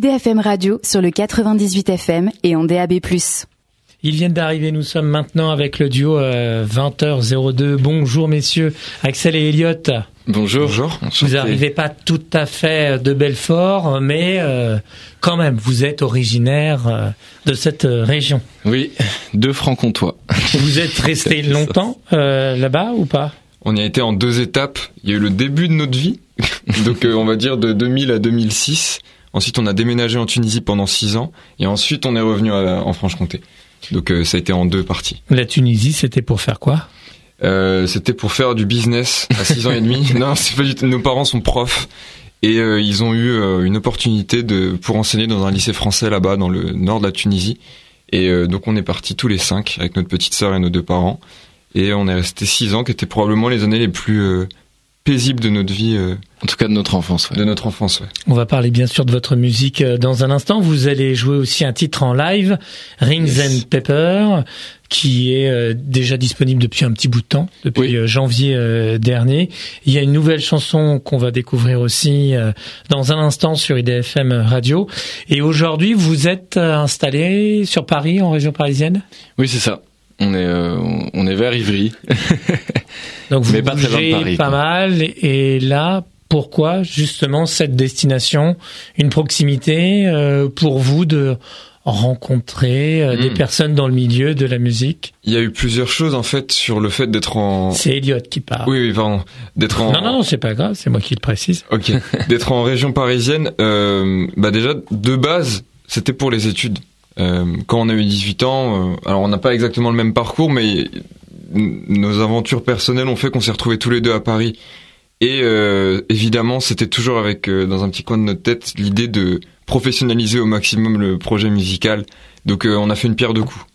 IDFM Radio sur le 98 FM et en DAB+. Ils viennent d'arriver, nous sommes maintenant avec le duo 20h02. Bonjour messieurs, Axel et Elliot. Bonjour. Vous n'arrivez pas tout à fait de Belfort, mais quand même, vous êtes originaire de cette région. Oui, de Franc-Comtois. Vous êtes resté longtemps là-bas ou pas ? On y a été en 2 étapes. Il y a eu le début de notre vie, donc on va dire de 2000 à 2006. Ensuite, on a déménagé en Tunisie pendant 6 ans, et ensuite on est revenu en Franche-Comté. Donc ça a été en 2 parties. La Tunisie, c'était pour faire quoi ? C'était pour faire du business à 6 ans et demi. Non, c'est pas du tout. Nos parents sont profs et ils ont eu une opportunité pour enseigner dans un lycée français là-bas dans le nord de la Tunisie. Et donc on est partis tous les 5 avec notre petite sœur et nos 2 parents. Et on est resté 6 ans, qui étaient probablement les années les plus paisibles de notre vie. En tout cas de notre enfance. Ouais. De notre enfance, ouais. On va parler bien sûr de votre musique dans un instant. Vous allez jouer aussi un titre en live, Rings and Pepper, qui est déjà disponible depuis un petit bout de temps, depuis janvier dernier. Il y a une nouvelle chanson qu'on va découvrir aussi dans un instant sur IDFM Radio. Et aujourd'hui, vous êtes installé sur Paris, en région parisienne ? Oui, c'est ça. On est vers Ivry. Donc vous mais pas très loin de Paris, pas mal. Et là, pourquoi justement cette destination, une proximité pour vous de rencontrer des personnes dans le milieu de la musique ? Il y a eu plusieurs choses en fait sur le fait d'être en... C'est Elliot qui parle. Oui, pardon. D'être en... Non, c'est pas grave, c'est moi qui le précise. Ok. D'être en région parisienne, déjà, de base, c'était pour les études. Quand on a eu 18 ans, alors on n'a pas exactement le même parcours, mais nos aventures personnelles ont fait qu'on s'est retrouvés tous les 2 à Paris. Et évidemment, c'était toujours avec, dans un petit coin de notre tête, l'idée de professionnaliser au maximum le projet musical. Donc on a fait une pierre 2 coups.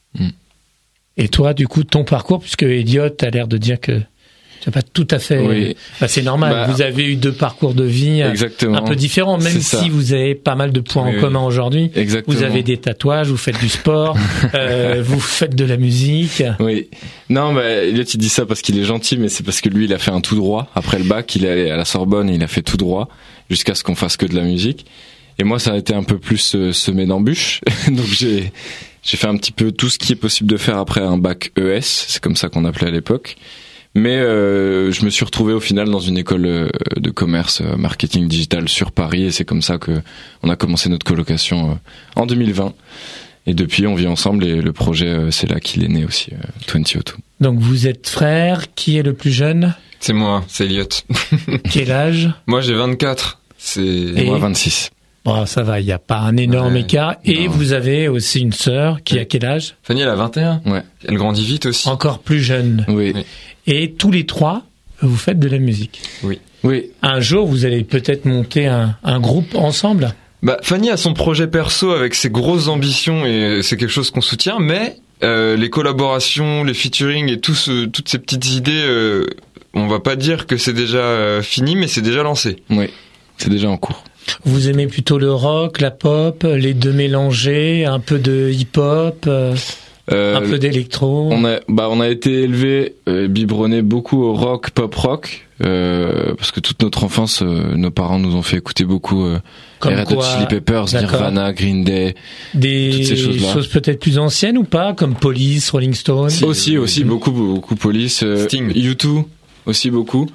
Et toi, du coup, ton parcours, puisque Elliot a l'air de dire que tu n'as pas tout à fait... Oui. c'est normal, vous avez eu 2 parcours de vie un peu différents, même si vous avez pas mal de points en commun aujourd'hui. Exactement. Vous avez des tatouages, vous faites du sport, vous faites de la musique. Oui. Non, Elliot, il dit ça parce qu'il est gentil, mais c'est parce que lui, il a fait un tout droit. Après le bac, il est allé à la Sorbonne et il a fait tout droit, jusqu'à ce qu'on fasse que de la musique. Et moi, ça a été un peu plus semé d'embûches. Donc j'ai fait un petit peu tout ce qui est possible de faire après un bac ES, c'est comme ça qu'on appelait à l'époque. Mais je me suis retrouvé au final dans une école de commerce, marketing digital sur Paris, et c'est comme ça que on a commencé notre colocation en 2020. Et depuis, on vit ensemble, et le projet, c'est là qu'il est né aussi, 2002. Donc vous êtes frère, qui est le plus jeune ? C'est moi, c'est Elliot. Quel âge ? Moi, j'ai 24. Et moi, 26. Bon, ça va, il n'y a pas un énorme écart. Et vous avez aussi une sœur qui a quel âge ? Fanny, elle a 21. Ouais. Elle grandit vite aussi. Encore plus jeune. Oui. Et tous les 3, vous faites de la musique. Oui. Un jour, vous allez peut-être monter un groupe ensemble ? Fanny a son projet perso avec ses grosses ambitions et c'est quelque chose qu'on soutient, mais les collaborations, les featuring et toutes ces petites idées, on va pas dire que c'est déjà fini, mais c'est déjà lancé. Oui, c'est déjà en cours. Vous aimez plutôt le rock, la pop, les 2 mélangés, un peu de hip-hop, un peu d'électro? On a été élevé, biberonné beaucoup au rock, pop rock, parce que toute notre enfance, nos parents nous ont fait écouter beaucoup Red Hot Chili Peppers, Nirvana, Green Day, toutes ces choses-là. Des choses peut-être plus anciennes ou pas, comme Police, Rolling Stones? Aussi beaucoup Police, Sting, U2 aussi beaucoup.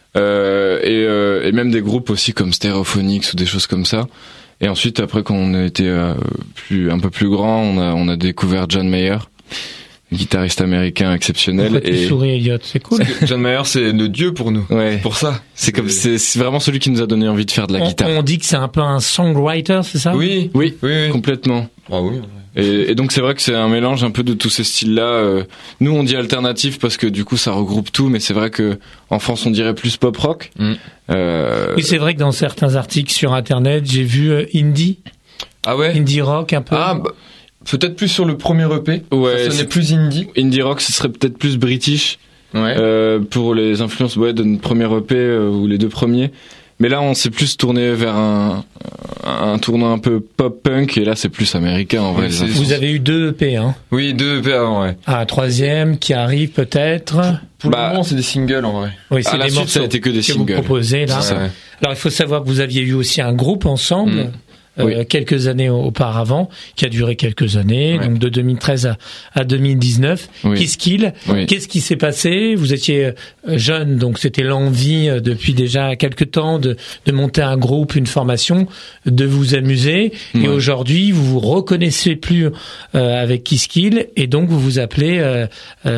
Et même des groupes aussi comme Stereophonics ou des choses comme ça. Et ensuite, après, quand on a été un peu plus grand, on a découvert John Mayer, guitariste américain exceptionnel. Pourquoi tu souris, Elliot? C'est cool. John Mayer, c'est le dieu pour nous. Ouais. C'est pour ça. C'est vraiment celui qui nous a donné envie de faire de la guitare. On dit que c'est un peu un songwriter, c'est ça? Oui, complètement. Ah oui. Et donc c'est vrai que c'est un mélange un peu de tous ces styles-là. Nous on dit alternatif parce que du coup ça regroupe tout, mais c'est vrai que en France on dirait plus pop rock. Oui, c'est vrai que dans certains articles sur internet j'ai vu indie. Ah ouais. Indie rock un peu. Peut-être plus sur le premier EP. Ouais. Ça sonnait plus indie. Indie rock, ce serait peut-être plus british. Ouais. Pour les influences de notre premier EP ou les 2 premiers. Mais là, on s'est plus tourné vers un tournant un peu pop-punk, et là, c'est plus américain, en vrai. Vous avez eu 2 EP, hein? Oui, 2 EP avant, ouais. Un 3e qui arrive peut-être. Pour le moment, c'est des singles, en vrai. Oui, c'est des morceaux ça a été que des singles. Vous proposez, là. Ouais. Alors, il faut savoir que vous aviez eu aussi un groupe ensemble. quelques années auparavant, qui a duré quelques années, donc de 2013 à 2019. Kiskil, qu'est-ce qui s'est passé? Vous étiez jeune, donc c'était l'envie depuis déjà quelques temps de monter un groupe, une formation, de vous amuser. Et aujourd'hui, vous vous reconnaissez plus avec Kiskil, et donc vous vous appelez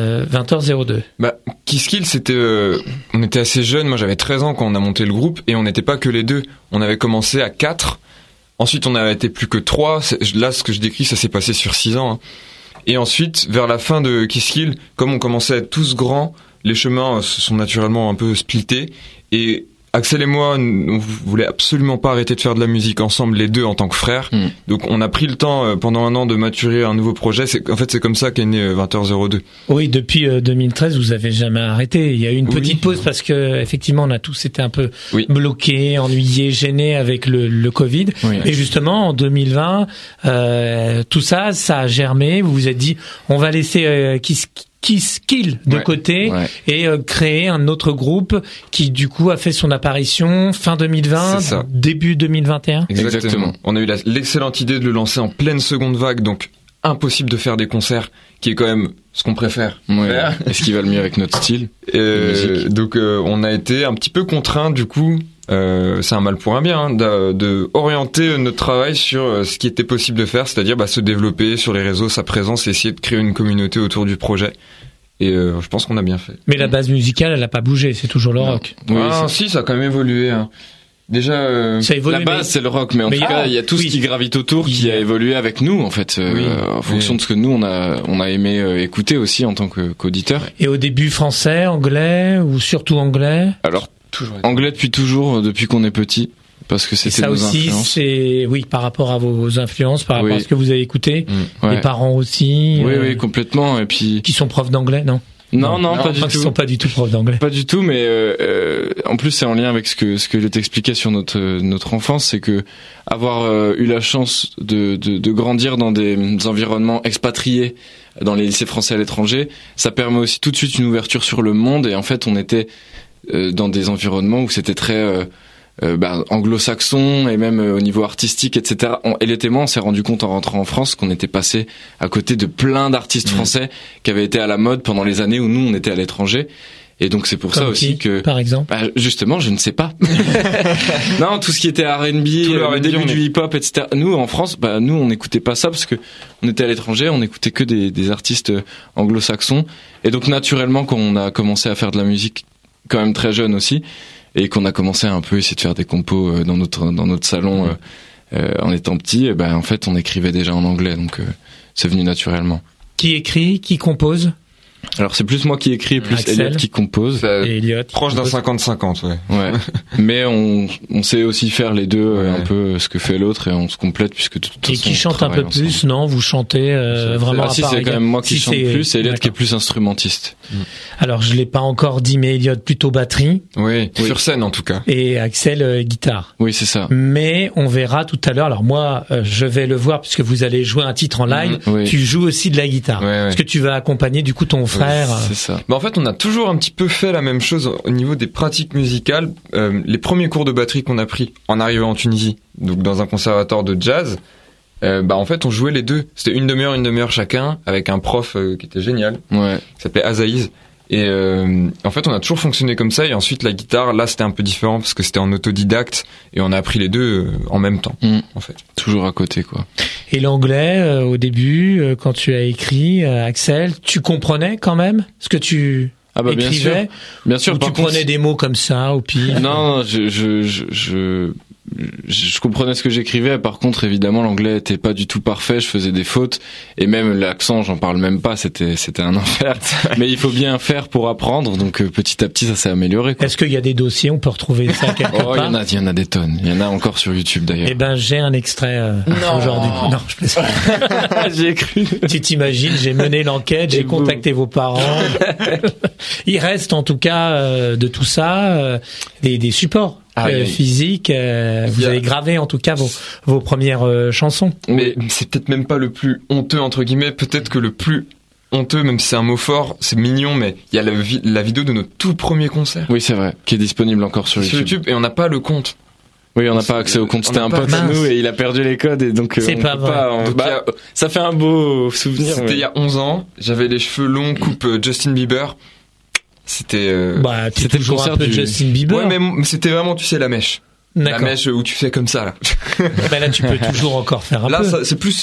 20h02. Kiskil, c'était, on était assez jeunes. Moi, j'avais 13 ans quand on a monté le groupe, et on n'était pas que les deux. On avait commencé à 4. Ensuite, on a été plus que 3. Là, ce que je décris, ça s'est passé sur 6 ans. Hein. Et ensuite, vers la fin de Kiskil, comme on commençait à être tous grands, les chemins se sont naturellement un peu splittés. Et Axel et moi, on voulait absolument pas arrêter de faire de la musique ensemble, les deux en tant que frères. Donc on a pris le temps pendant un an de maturer un nouveau projet. En fait, c'est comme ça qu'est né 20h02. Oui, depuis 2013, vous avez jamais arrêté. Il y a eu une petite pause parce que effectivement, on a tous été un peu bloqués, ennuyés, gênés avec le Covid. Et justement, en 2020, tout ça a germé. Vous vous êtes dit, on va laisser Kiskil de côté et créer un autre groupe qui du coup a fait son apparition fin 2020, début 2021. Exactement. On a eu l'excellente idée de le lancer en pleine seconde vague, donc impossible de faire des concerts, qui est quand même ce qu'on préfère faire. Et ce qui va le mieux avec notre style. Donc on a été un petit peu contraint du coup. C'est un mal pour un bien, hein, de orienter notre travail sur ce qui était possible de faire, c'est-à-dire se développer sur les réseaux, sa présence, et essayer de créer une communauté autour du projet. Et je pense qu'on a bien fait. Mais la base musicale, elle a pas bougé, c'est toujours le rock. Si, ça a quand même évolué. Hein. Déjà, ça évolue, la base c'est le rock, mais en tout cas il y a tout ce qui gravite autour qui a évolué avec nous en fait, en fonction de ce que nous on a aimé écouter aussi en tant qu'auditeur. Et au début français, anglais ou surtout anglais? Alors anglais depuis toujours, depuis qu'on est petit, parce que c'était nos influences. C'est par rapport à vos influences, par rapport à ce que vous avez écouté, les parents aussi. Oui, complètement. Et puis qui sont profs d'anglais, non? Non, pas du tout. Ils sont pas du tout profs d'anglais. Pas du tout, mais en plus c'est en lien avec ce que je t'expliquais sur notre enfance, c'est que avoir eu la chance de grandir dans des environnements expatriés, dans les lycées français à l'étranger, ça permet aussi tout de suite une ouverture sur le monde. Et en fait, on était dans des environnements où c'était très anglo-saxon, et même au niveau artistique, etc. Et on s'est rendu compte en rentrant en France qu'on était passé à côté de plein d'artistes français qui avaient été à la mode pendant les années où nous on était à l'étranger. Et donc c'est pour ça aussi que, par exemple, justement, je ne sais pas. Non, tout ce qui était R&B, le début du hip-hop, etc. Nous en France, nous on n'écoutait pas ça parce que on était à l'étranger, on n'écoutait que des artistes anglo-saxons. Et donc naturellement, quand on a commencé à faire de la musique, quand même très jeune aussi, et qu'on a commencé à un peu essayer de faire des compos dans notre salon en étant petit, en fait on écrivait déjà en anglais, donc c'est venu naturellement. Qui écrit, qui compose? Alors c'est plus moi qui écris, plus Axel. Elliot qui compose. Et Elliot proche d'un 50-50, ouais. Mais on sait aussi faire les deux, un peu ce que fait l'autre, et on se complète puisque de toute façon. Et qui chante un peu ensemble. Plus, non? Vous chantez vraiment à si part c'est quand même moi qui chante plus, et Elliot qui est plus instrumentiste. Alors je l'ai pas encore dit, mais Elliot plutôt batterie. Oui, sur scène en tout cas. Et Axel guitare. Oui, c'est ça. Mais on verra tout à l'heure. Alors moi, je vais le voir puisque vous allez jouer un titre en live. Tu joues aussi de la guitare. Parce que tu vas accompagner du coup ton frère. C'est ça. En fait, on a toujours un petit peu fait la même chose au niveau des pratiques musicales. Les premiers cours de batterie qu'on a pris en arrivant en Tunisie, donc dans un conservatoire de jazz, en fait, on jouait les deux. C'était une demi-heure chacun, avec un prof qui était génial, qui s'appelait Azaïz. Et en fait, on a toujours fonctionné comme ça. Et ensuite, la guitare, là, c'était un peu différent parce que c'était en autodidacte, et on a appris les deux en même temps, en fait. Toujours à côté, quoi. Et l'anglais, au début, quand tu as écrit, Axel, tu comprenais quand même ce que tu écrivais? Bien sûr. Ou tu prenais des mots comme ça, au pire? Non, je comprenais ce que j'écrivais. Par contre, évidemment, l'anglais était pas du tout parfait. Je faisais des fautes, et même l'accent, j'en parle même pas. C'était un enfer. Mais il faut bien faire pour apprendre. Donc petit à petit, ça s'est amélioré, quoi. Est-ce qu'il y a des dossiers? On peut retrouver ça quelque part? Il y en a des tonnes. Il y en a encore sur YouTube d'ailleurs. J'ai un extrait aujourd'hui. Non, je plaisante. J'ai cru. Tu t'imagines, j'ai mené l'enquête, j'ai contacté vos parents. Il reste en tout cas de tout ça des supports. Physique, vous avez gravé en tout cas vos premières chansons. Mais c'est peut-être même pas le plus honteux entre guillemets, peut-être que le plus honteux, même si c'est un mot fort, c'est mignon, mais il y a la vidéo de notre tout premier concert. Oui, c'est vrai, qui est disponible encore sur YouTube. Et on n'a pas le compte. Oui, on n'a pas accès au compte. C'était un pote à nous et il a perdu les codes et donc c'est pas vrai. Ça fait un beau souvenir. C'était il y a 11 ans. J'avais les cheveux longs, coupe Justin Bieber. C'était c'était le concert de Justin Bieber. Ouais, mais c'était vraiment, tu sais, la mèche. D'accord. La mèche où tu fais comme ça là. Là, tu peux toujours encore faire un peu. Là, c'est plus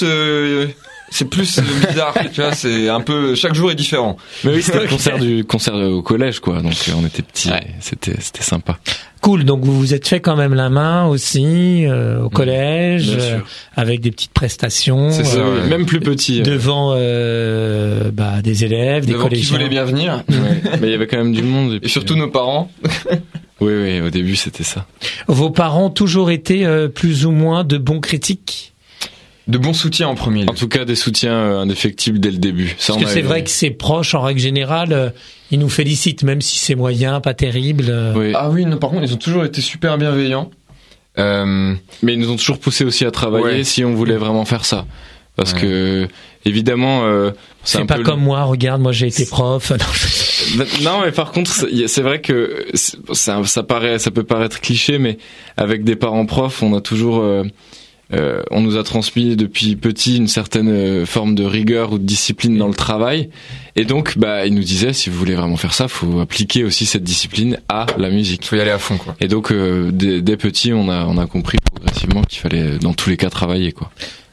bizarre, tu vois, c'est un peu, chaque jour est différent. Mais oui, c'était le concert au collège, quoi. Donc, on était petits. Ouais. C'était sympa. Cool. Donc, vous vous êtes fait quand même la main aussi, au collège, avec des petites prestations. C'est ça, même plus petit. Devant, des élèves, des collégiens. Qui voulaient bien venir. Ouais. Mais il y avait quand même du monde. Et surtout nos parents. Oui, au début, c'était ça. Vos parents ont toujours été plus ou moins de bons critiques? De bons soutiens en premier lieu. En tout cas, des soutiens indéfectibles dès le début. Ça, parce que c'est vrai que ses proches, en règle générale, ils nous félicitent, même si c'est moyen, pas terrible. Oui. Ah oui, non, par contre, ils ont toujours été super bienveillants. Mais ils nous ont toujours poussé aussi à travailler si on voulait vraiment faire ça. Parce que, évidemment, c'est pas comme moi, regarde, moi j'ai été prof. Non, mais par contre, c'est vrai que ça peut paraître cliché, mais avec des parents profs, on a toujours... on nous a transmis depuis petit une certaine forme de rigueur ou de discipline dans le travail, et donc ils nous disaient, si vous voulez vraiment faire ça, faut appliquer aussi cette discipline à la musique. Faut y aller à fond, quoi. Et donc dès petit, on a compris progressivement qu'il fallait dans tous les cas travailler, quoi.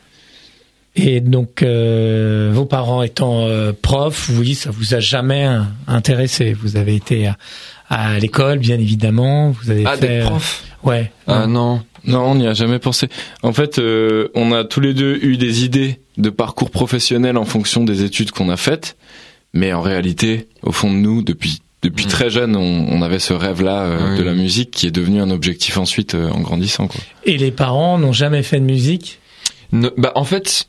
Et donc vos parents étant profs, oui, ça vous a jamais intéressé. Vous avez été à l'école, bien évidemment. Vous avez fait des profs. Ouais. Non. Non, on n'y a jamais pensé. En fait, on a tous les deux eu des idées de parcours professionnel en fonction des études qu'on a faites, mais en réalité, au fond de nous, depuis très jeune, on avait ce rêve-là de la musique qui est devenu un objectif ensuite en grandissant, quoi. Et les parents n'ont jamais fait de musique? En fait,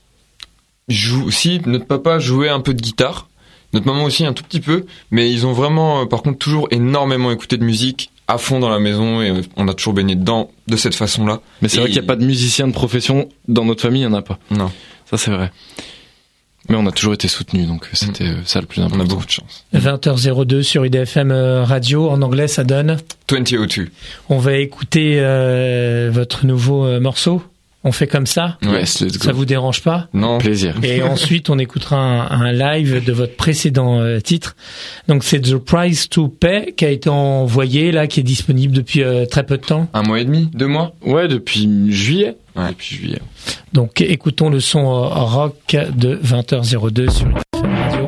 si notre papa jouait un peu de guitare, notre maman aussi un tout petit peu, mais ils ont vraiment, par contre, toujours énormément écouté de musique à fond dans la maison, et on a toujours baigné dedans de cette façon-là. Mais c'est vrai qu'il n'y a pas de musicien de profession dans notre famille, il n'y en a pas. Non. Ça, c'est vrai. Mais on a toujours été soutenus, donc c'était ça le plus important. On a beaucoup de chance. 20h02 sur IDFM Radio. En anglais, ça donne 2002. On va écouter votre nouveau morceau. On fait comme ça? Yes, let's go. Ça vous dérange pas? Non. Plaisir. Et ensuite, on écoutera un live de votre précédent titre. Donc, c'est The Price to Pay qui a été envoyé, là, qui est disponible depuis très peu de temps. 1 mois et demi? 2 mois? Ouais, depuis juillet. Ouais. Depuis juillet. Donc, écoutons le son rock de 20h02 sur IDFM Radio.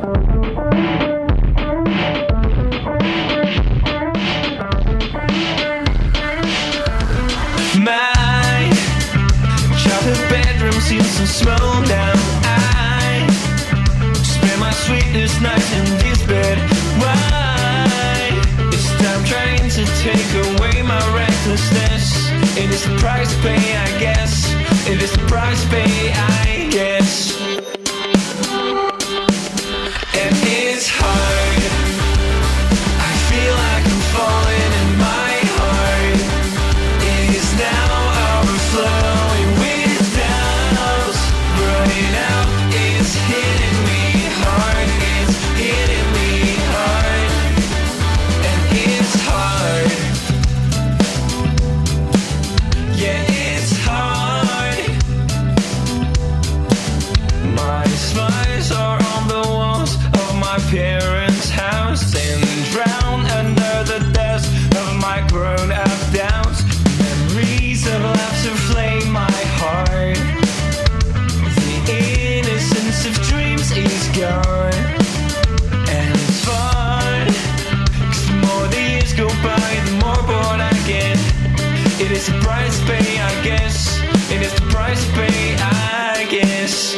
Seems so small down. I spend my sweetest nights in this bed. Why? It's time trying to take away my recklessness. It is the price to pay, I guess. It is the price to pay, I guess. And it's hard. I feel like I'm falling in my heart. It is now overflowing with hitting me hard, it's hitting me hard, and it's hard. Yeah, it's hard. My spies are on the walls of my parents' house and drown under the dust of my grown-up doubts. Memories of laughter flame my heart. Innocence of dreams is gone, and it's fun, 'cause the more the years go by, the more bored I get. It is the price to pay, I guess. It is the price to pay, I guess.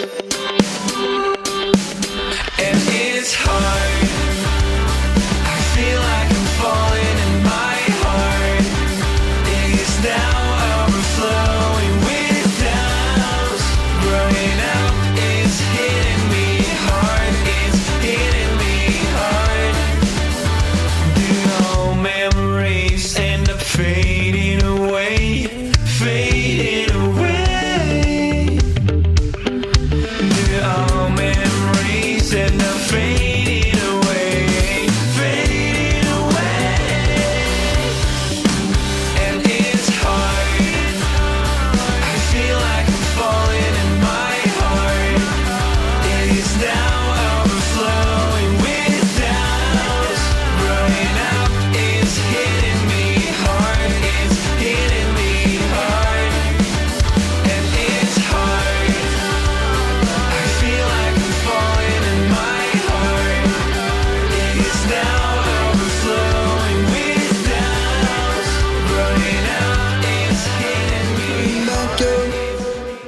And it's hard. I feel like I'm falling in my heart. It is now overflowing with doubts. Growing up is hitting me hard. It's hitting me hard. Do all memories end up fading away? Fading away.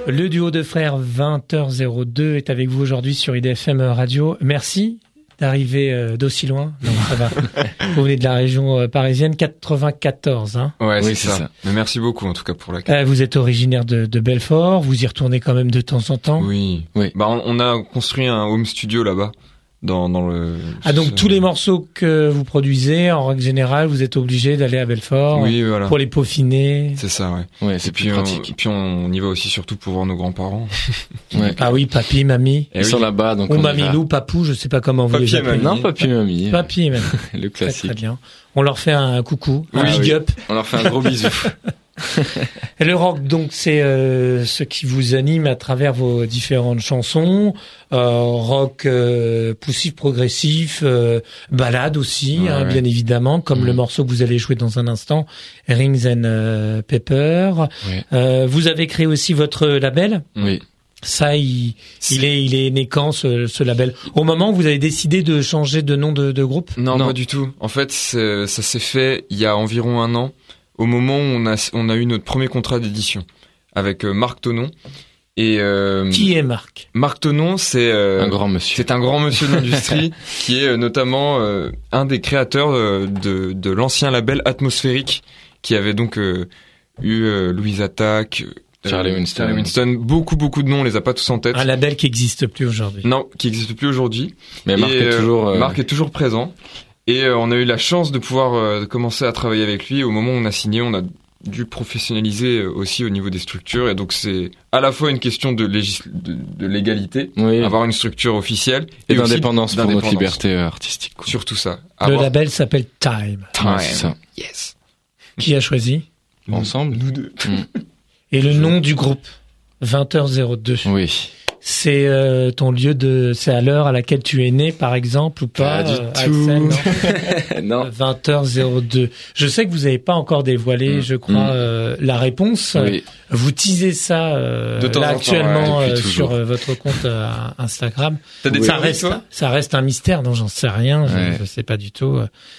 Le duo de frères 20h02 est avec vous aujourd'hui sur IDFM Radio. Merci d'arriver d'aussi loin. Non, ça va. Vous venez de la région parisienne, 94, hein. Ouais, Oui, c'est c'est ça. ça. Mais merci beaucoup en tout cas pour la. Vous êtes originaire de Belfort, vous y retournez quand même de temps en temps. Oui. Oui. Bah on a construit un home studio là-bas dans le. Ah, donc tous les morceaux que vous produisez, en règle générale, vous êtes obligé d'aller à Belfort Oui, voilà. pour les peaufiner. C'est ça, ouais. Ouais, c'est Et plus puis pratique. puis on y va aussi surtout pour voir nos grands-parents. Ouais. Ah oui, papy, mamie. Eh Ils oui. sont là-bas, donc Ou on y va. mamilou, papou, je sais pas comment vous Papy les et appelez. mamie. Non, papy, mamie. Papy et mamie. Le Très, classique. très bien. On leur fait un coucou, un Ah big oui. up. On leur fait un gros bisou. Et le rock, donc, c'est ce qui vous anime à travers vos différentes chansons. Rock poussif, progressif, ballade aussi, Ouais, hein, ouais. bien évidemment, comme le morceau que vous allez jouer dans un instant, Rings and Pepper. Ouais. Vous avez créé aussi votre label. Oui. Ça, il est né quand ce label? Au moment où vous avez décidé de changer de nom de groupe? Non, Non. pas du tout. En fait, ça s'est fait il y a environ 1 an, au moment où on a eu notre premier contrat d'édition avec Marc Tonon. Et Qui est Marc? Marc Tonon, c'est Un grand monsieur. c'est un grand monsieur de l'industrie qui est notamment un des créateurs de l'ancien label Atmosphérique, qui avait donc eu Louise Attaque, Charlie Winston. beaucoup de noms, on les a pas tous en tête. Un label qui n'existe plus aujourd'hui. Non, qui n'existe plus aujourd'hui. Mais Marc Et, est toujours. Marc est toujours présent. Et on a eu la chance de pouvoir commencer à travailler avec lui. Au moment où on a signé, on a dû professionnaliser aussi au niveau des structures. Et donc c'est à la fois une question de légalité, Oui. avoir une structure officielle Et aussi d'indépendance pour notre d'indépendance. liberté artistique. quoi. Surtout ça. Le Avoir label s'appelle Time. Ouais, c'est ça. Yes. Qui a choisi? Ensemble. Nous deux. Et le nom du groupe? 20h02. Oui. C'est ton lieu c'est à l'heure à laquelle tu es né, par exemple, ou pas? Pas du Axel, non Non. 20h02. Je sais que vous n'avez pas encore dévoilé, je crois, la réponse. Oui. Vous teasez ça De temps là en temps, actuellement ouais, depuis sur toujours. votre compte Instagram. T'as des Ça théories, reste, toi ça reste un mystère dont j'en sais rien. Ouais. Je sais pas du tout.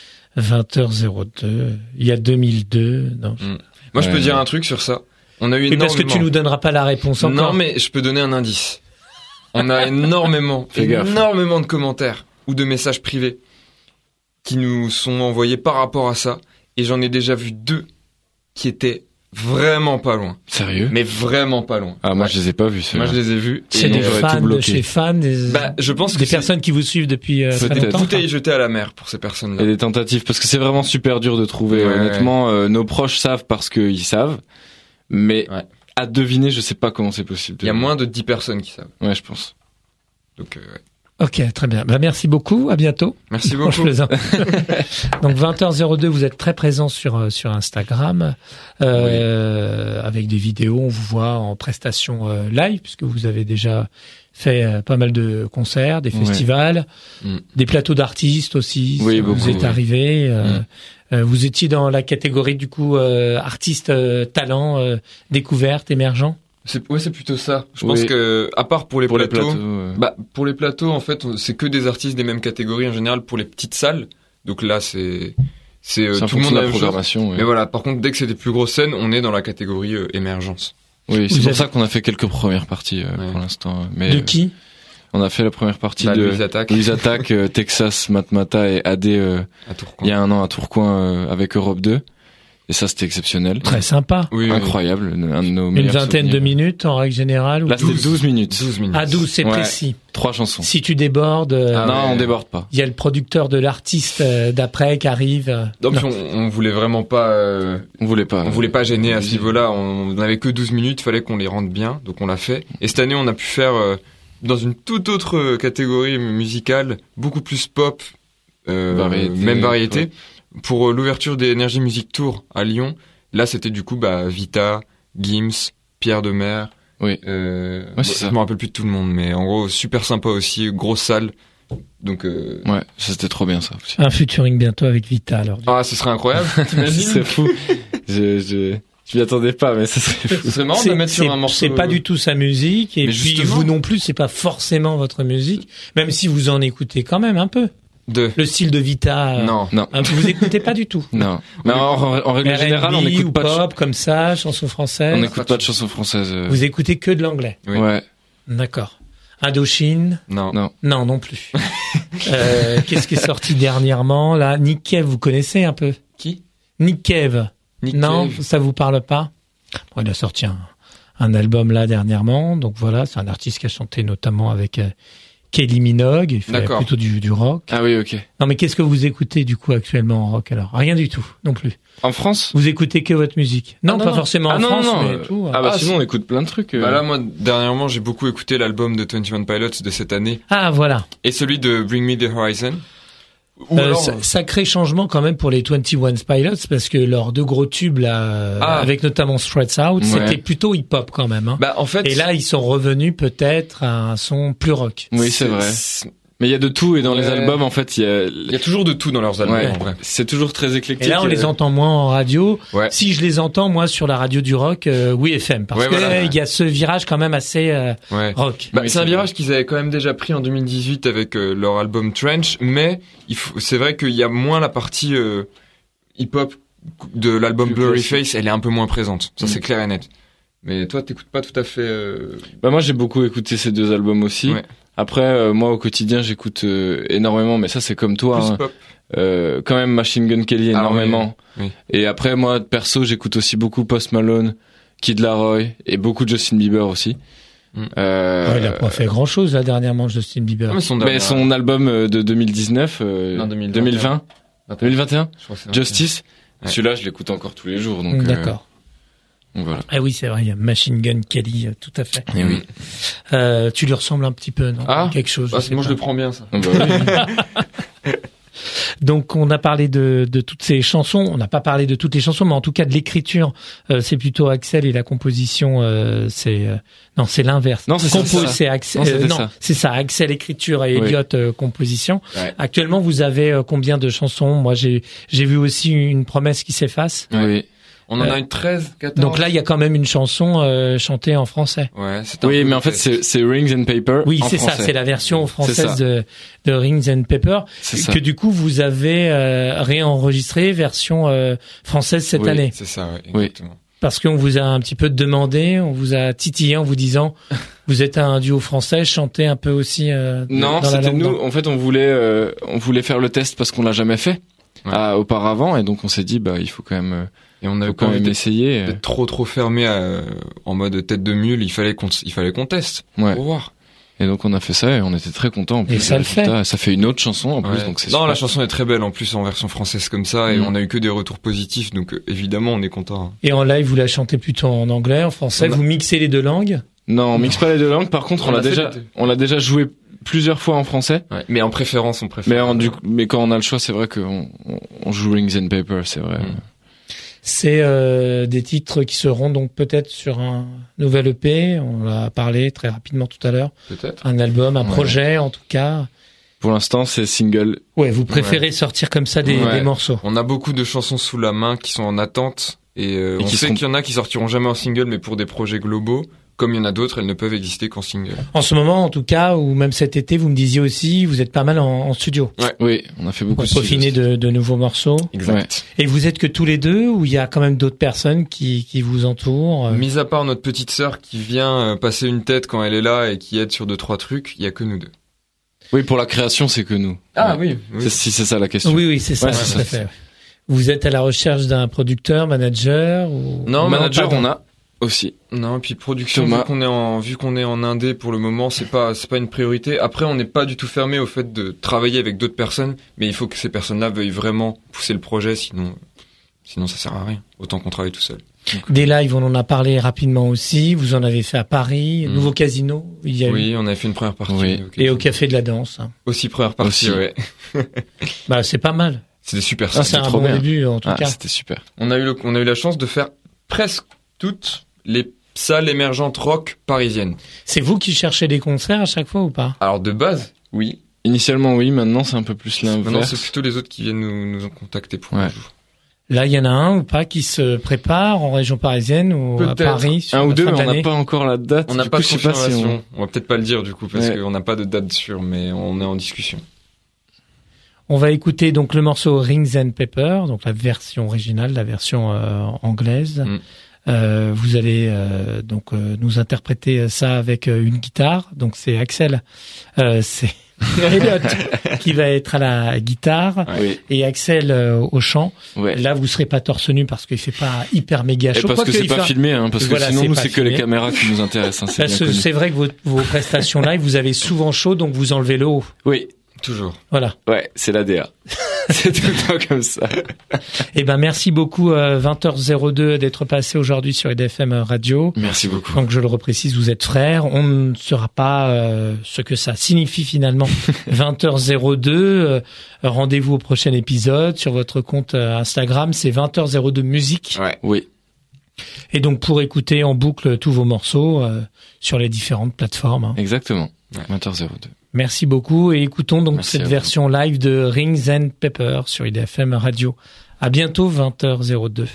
20h02. Il y a 2002. Non. Moi, je peux Ouais. dire un truc sur ça. On a eu Mais énormément. parce que tu nous donneras pas la réponse encore. Non, mais je peux donner un indice. On a énormément de commentaires ou de messages privés qui nous sont envoyés par rapport à ça. Et j'en ai déjà vu 2 qui étaient vraiment pas loin. Sérieux? Mais vraiment pas loin. Ah, moi, Ouais. je les ai pas vus, Moi, ceux-là. je les ai vus. C'est et des j'aurais tout fans de bloqué. chez fans, Bah, je pense que des c'est personnes qui vous suivent depuis très Peut-être. longtemps. bouteille jetée à la mer pour ces personnes-là. Et des tentatives, parce que c'est vraiment super dur de trouver. Ouais. Honnêtement, nos proches savent parce qu'ils savent. Mais Ouais. à deviner, je sais pas comment c'est possible. Il y a moins de 10 personnes qui savent. Ouais, je pense. Donc, ouais. Ok, très bien. Bah, merci beaucoup. À bientôt. Merci Non, je beaucoup. plaisante. Donc 20h02, vous êtes très présent sur Instagram avec des vidéos. On vous voit en prestation live puisque vous avez déjà fait pas mal de concerts, des Ouais. festivals, Mm. des plateaux d'artistes aussi. Oui, vous beaucoup, êtes oui. arrivé. Vous étiez dans la catégorie du coup artiste talent découverte émergent. C'est plutôt ça. Je Oui. pense que, à part pour les Pour les plateaux, plateaux. bah, pour les plateaux, en fait, c'est que des artistes des mêmes catégories en général pour les petites salles. Donc là, c'est C'est en tout le fonction monde de a la la même chose. programmation. ouais. Mais voilà, par contre, dès que c'est des plus grosses scènes, on est dans la catégorie émergence. Oui, c'est Vous pour avez- ça qu'on a fait quelques premières parties Ouais. pour l'instant. Mais De qui? on a fait la première partie Bah, de Louise Attaque Louise Attaque, Texas, Matmata et AD à Tourcoing. il y a 1 an à Tourcoing avec Europe 2. Et ça, c'était exceptionnel. Très sympa. Oui, oui. Incroyable. Un de nos Une meilleurs vingtaine de souvenirs. minutes en règle générale. Ou Là, c'était 12? 12 minutes. 12 minutes. À 12, c'est Ouais. précis. 3 chansons. Si tu débordes, Ah, non, ouais. on déborde pas. il y a le producteur de l'artiste d'après qui arrive. Donc, Non. on voulait vraiment pas, On voulait pas. on voulait pas gêner à ce niveau-là. On n'avait que 12 minutes, fallait qu'on les rende bien. Donc, on l'a fait. Et cette année, on a pu faire, dans une toute autre catégorie musicale, beaucoup plus pop, Variété, même variété. ouais. Pour l'ouverture des Energy Music Tour à Lyon, là, c'était du coup, bah, Vita, Gims, Pierre Demer. Oui. Ouais, c'est ça. je me rappelle plus de tout le monde, mais en gros, super sympa aussi, grosse salle. Donc, Ouais, ça c'était trop bien ça aussi. Un featuring bientôt avec Vita. Alors. ah, ce serait incroyable. T'imagines? C'est fou. Je m'y attendais pas, mais ça serait fou. Ce serait marrant de le mettre sur un morceau. C'est pas du tout sa musique et Mais puis justement. vous non plus, c'est pas forcément votre musique, même si vous en écoutez quand même un peu. Le style de Vita. Non. Vous écoutez pas du tout. Non. Mais en règle générale, on R&B n'écoute ou pas pop comme ça, chansons françaises. on n'écoute pas de chansons françaises. Vous écoutez que de l'anglais. Oui. Ouais. D'accord. Indochine. Non. Non plus. Qu'est-ce qui est sorti dernièrement là? Nick Cave, vous connaissez un peu? Qui? Nick Cave. Non, Cave. ça vous parle pas? Bon, il a sorti un album là dernièrement, donc voilà, c'est un artiste qui a chanté notamment avec Kylie Minogue, il fait D'accord. plutôt du rock. Ah oui, ok. Non mais qu'est-ce que vous écoutez du coup actuellement en rock alors? Rien du tout, non plus. En France? Vous écoutez que votre musique? Non, pas forcément en France, mais tout. Ah bah Ah, sinon on écoute plein de trucs. Bah là, moi, dernièrement, j'ai beaucoup écouté l'album de 21 Pilots de cette année Ah voilà. et celui de Bring Me the Horizon. Ou alors, Sacré changement quand même pour les 21 Pilots parce que leurs deux gros tubes là, avec notamment Straight Out, Ouais. c'était plutôt hip-hop quand même. Hein. bah en fait, Et là, ils sont revenus peut-être à un son plus rock. Oui, c'est vrai. Mais il y a de tout et dans les Ouais. albums en fait il y a toujours de tout dans leurs albums Ouais. en vrai. C'est toujours très éclectique. Et là, on les entend moins en radio. Ouais. Si je les entends, moi, sur la radio du rock, oui FM, parce Ouais, que voilà. il y a ce virage quand même assez Ouais. rock. Bah, Oui, c'est un c'est virage qu'ils avaient quand même déjà pris en 2018 avec leur album Trench, mais c'est vrai qu'il y a moins la partie hip-hop de l'album Plus Blurry classique. Face, elle est un peu moins présente. Ça, Mm. c'est clair et net. Mais toi, t'écoutes pas tout à fait. Bah moi j'ai beaucoup écouté ces deux albums aussi. Ouais. Après moi au quotidien j'écoute énormément, mais ça c'est comme toi. Plus Hein. pop. Quand même Machine Gun Kelly Ah, énormément. oui. Et après moi perso j'écoute aussi beaucoup Post Malone, Kid Laroi et beaucoup Justin Bieber aussi. Mm. Ouais, il a pas fait grand chose là dernièrement, Justin Bieber. Ah, mais son Mais dernier- son album de 2019, Non, 2020, 2021, je crois que c'est Justice. Ouais. Celui-là je l'écoute encore tous les jours. Donc, D'accord. Donc voilà. Ah oui, c'est vrai, il y a Machine Gun Kelly, tout à fait. Et oui. Tu lui ressembles un petit peu, non? Ah. Quelque chose. Ah, je sais moi, je pas. le prends bien, ça. Donc, bah, oui. Donc on a parlé de toutes ces chansons, on n'a pas parlé de toutes les chansons, mais en tout cas de l'écriture, c'est plutôt Axel et la composition, non c'est l'inverse. Non, c'est ça, c'est ça. C'est Axel, Non, c'était non ça. c'est ça, Axel écriture et Oui. Elliot composition. Ouais. Actuellement vous avez combien de chansons? Moi j'ai vu aussi Une promesse qui s'efface. Oui. On en a une 13, 14. Donc là il y a quand même une chanson chantée en français. Ouais, c'est un Oui, peu mais en fait test. c'est Rings and Paper. Oui en c'est ça, français. c'est la version C'est française ça. de Rings and Pepper C'est ça. que du coup vous avez réenregistré version française cette Oui. année. C'est ça, ouais, Oui. exactement. Parce qu'on vous a un petit peu demandé, on vous a titillé en vous disant, vous êtes un duo français, chantez un peu aussi. Non, dans la c'était langue nous. En fait, on voulait faire le test parce qu'on l'a jamais fait auparavant, et donc on s'est dit bah il faut quand même, Et on avait faut quand même essayer. d'être trop fermé en mode tête de mule. Il fallait qu'on teste. Ouais. Pour voir. Et donc on a fait ça et on était très contents. En plus, ça le résultat. Ça fait une autre chanson en plus, Ouais. donc c'est Non, super. la chanson est très belle en plus en version française comme ça, et Mm. on a eu que des retours positifs, donc évidemment on est content. Et en live, vous la chantez plutôt en anglais, en français, On a- vous mixez les deux langues. Non, on mixe pas les deux langues. Par contre, On a fait les deux. on l'a déjà joué plusieurs fois en français. Ouais. Mais en préférence, on préfère. Mais quand on a le choix, c'est vrai on joue Rings and Paper, c'est vrai. Mm. C'est des titres qui seront donc peut-être sur un nouvel EP, on l'a parlé très rapidement tout à l'heure, Peut-être. un album, un Ouais. projet en tout cas. Pour l'instant, c'est single. Ouais, vous préférez sortir comme ça des Ouais. morceaux. On a beaucoup de chansons sous la main qui sont en attente, et on qui sait seront- qu'il y en a qui sortiront jamais en single, mais pour des projets globaux. Comme il y en a d'autres, elles ne peuvent exister qu'en single. En ce moment, en tout cas, ou même cet été, vous me disiez aussi, vous êtes pas mal en studio. Oui, on a fait beaucoup Pour de peaufiner de nouveaux morceaux. Exact. Et vous êtes que tous les deux, ou il y a quand même d'autres personnes qui vous entourent? Mis à part notre petite sœur qui vient passer une tête quand elle est là et qui aide sur 2-3 trucs, il y a que nous deux. Oui, pour la création, c'est que nous. Ouais. oui. Si c'est ça la question. Oui, c'est ça, Ouais, tout c'est à ça. fait. Vous êtes à la recherche d'un producteur, manager ou... Non, Manager, pas on a aussi. Non, et puis production, Thomas. vu qu'on est en indé pour le moment, c'est pas une priorité. Après, on n'est pas du tout fermé au fait de travailler avec d'autres personnes, mais il faut que ces personnes-là veuillent vraiment pousser le projet, sinon ça sert à rien. Autant qu'on travaille tout seul. Des lives, on en a parlé rapidement aussi. Vous en avez fait à Paris, Mm. Nouveau Casino. Il y a eu. Oui, on avait fait une première partie. Oui. Et au Café de la Danse. Hein. Aussi première partie, Aussi. ouais. Bah, c'est pas mal. C'était super. Ça, c'est un trop bon bien. début, en tout Ah, cas. c'était super. On a eu la chance de faire presque toutes les salles émergentes rock parisiennes. C'est vous qui cherchez des concerts à chaque fois ou pas? Alors de base, oui. Initialement, oui. Maintenant, c'est un peu plus Maintenant, l'inverse. c'est plutôt les autres qui viennent nous contacter pour Ouais. un jour. Là, il y en a un ou pas qui se prépare en région parisienne ou à Peut-être. Paris sur Un ou la deux, fin mais de on n'a l'année? pas encore la date. On n'a Du pas coup, de je sais pas si confirmation. On va peut-être pas le dire du coup parce Ouais. qu'on n'a pas de date sûre, mais on est en discussion. On va écouter donc le morceau Rings and Pepper, donc la version originale, la version anglaise. Vous allez nous interpréter ça avec une guitare. Donc c'est Axel, c'est Elliot qui va être à la guitare et Axel au chant. Ouais. Là, vous serez pas torse nu parce qu'il fait pas hyper méga chaud. Et parce que c'est pas filmé, parce que voilà, sinon nous c'est que les caméras qui nous intéressent. C'est vrai que vos prestations live, vous avez souvent chaud, donc vous enlevez le haut. Oui. Toujours. Voilà. Ouais, c'est l'ADA. C'est tout le temps comme ça. Eh ben, merci beaucoup, 20h02 d'être passé aujourd'hui sur EDFM Radio. Merci beaucoup. Donc, je le reprécise, vous êtes frères. On ne saura pas ce que ça signifie finalement. 20h02. Rendez-vous au prochain épisode sur votre compte Instagram. C'est 20h02 musique. Ouais. Oui. Et donc, pour écouter en boucle tous vos morceaux sur les différentes plateformes. Hein. Exactement. 20h02. Merci beaucoup et écoutons donc cette version live de Rings and Pepper sur EDFM Radio. À bientôt 20h02.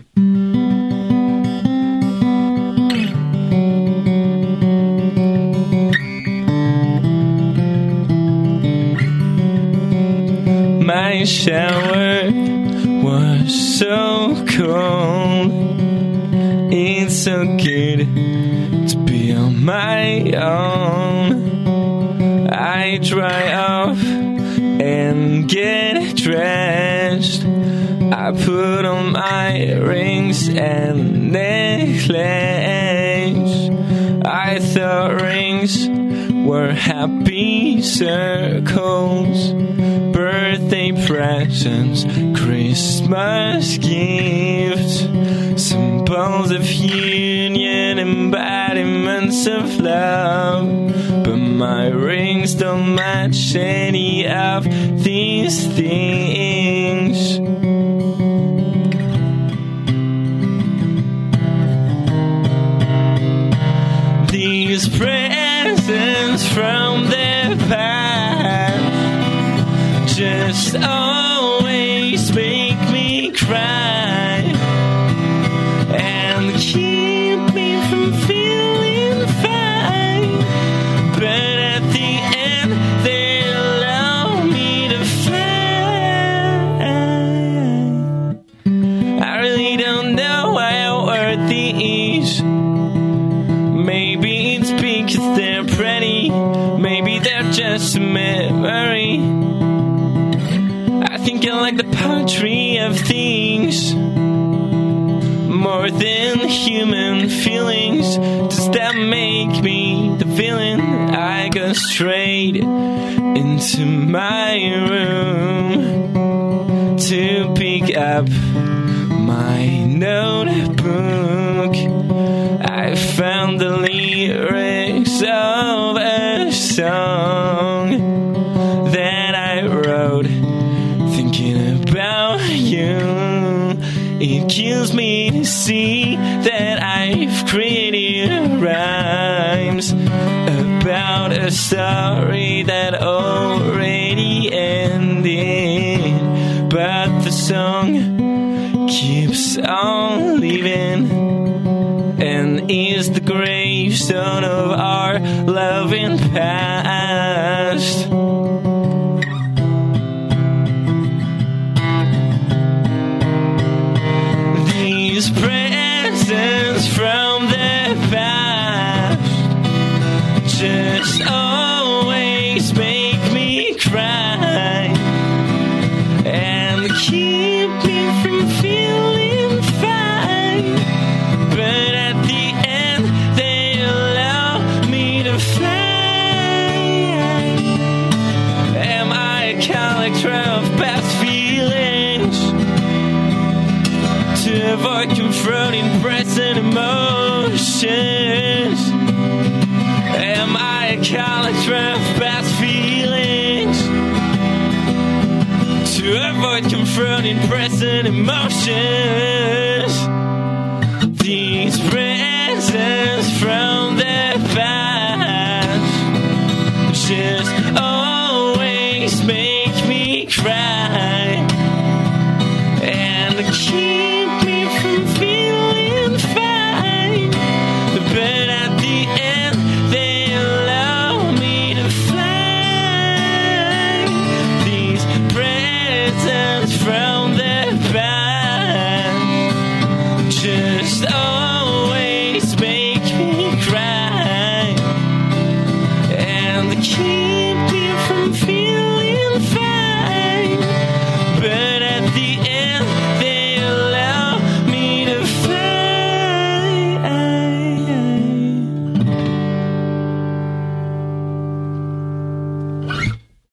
My shower was so cold. It's so good to be on my own. I dry off and get dressed. I put on my rings and necklace. I thought rings were happy circles, birthday presents, Christmas gifts, symbols of union, embodiments of love. But my rings don't match any of these things. These presents from the past just always make me cry and keep me from feeling fine. But at the end, they allow me to fly. I really don't know how worth these. Maybe it's because they're pretty. Maybe they're just a memory. I think I like the poetry of things more than human feelings. Does that make me the villain? I go straight into my room to pick up my notebook. I found the lyrics of a song that I wrote thinking about you. It kills me to see that I've created rhymes about a story that already ended, but the song keeps on living and is the gravestone of our loving past. These presents from the past just always make me cry and keep me from feeling fine. But at the end, they allow me to fly. Am I a collector of past feelings to avoid confronting present emotions? Am I a collector of past feelings to avoid confronting present emotions?